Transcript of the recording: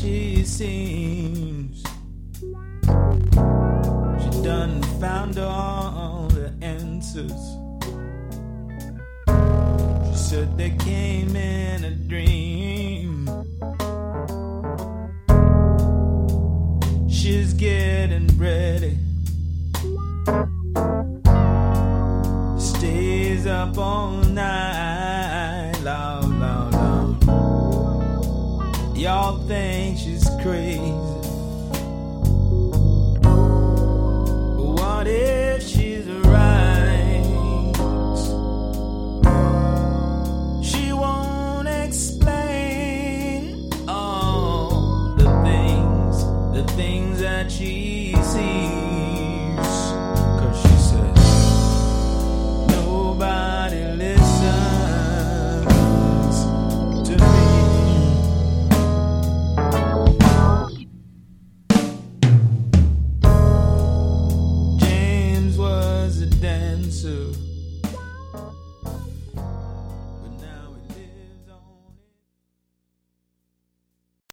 she seems. She done found all the answers. She said they came in a dream. She's getting ready. Stays up all night, loud, loud, loud. Y'all think she's crazy.